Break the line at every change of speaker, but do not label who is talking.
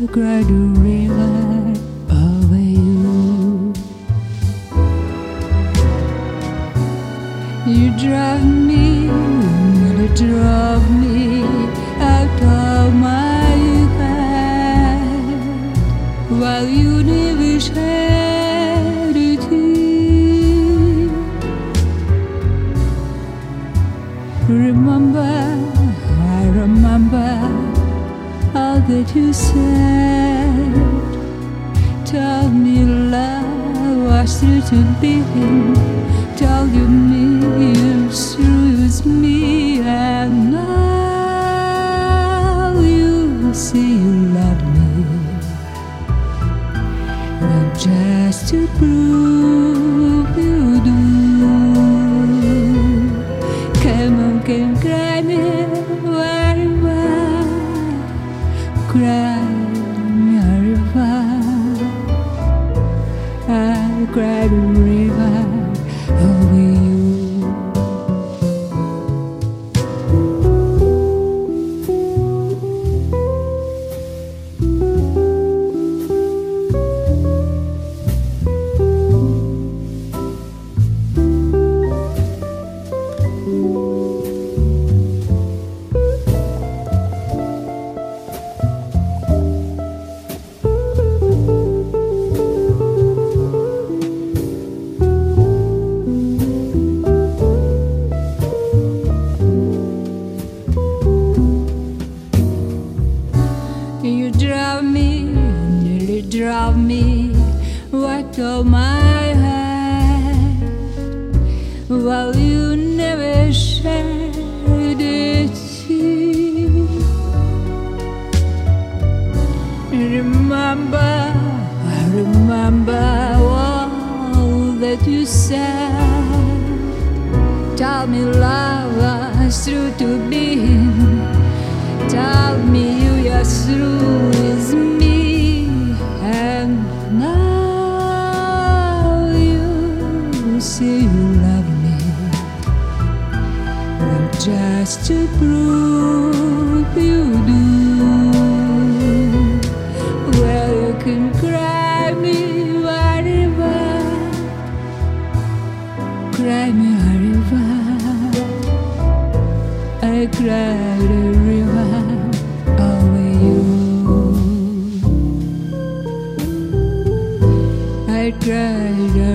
cried a river over you. You drive me, you drove me out of my head, while you never shed a tear. Remember, I remember all that you said. Told me love was true to be. Told you me it's true as me. And now you say you love me, but just to prove you do. Come on, come cry me wherever, cry me a river. I cried a river over you. You drive me, nearly drive me right off my head, while you never shed a tear. Remember, I remember all that you said. Tell me love was true to be. Tell me you are through with me. And now you say you love me, but just to prove you do. Well, you can cry me wherever, cry me wherever. I cried a river over you. I cried a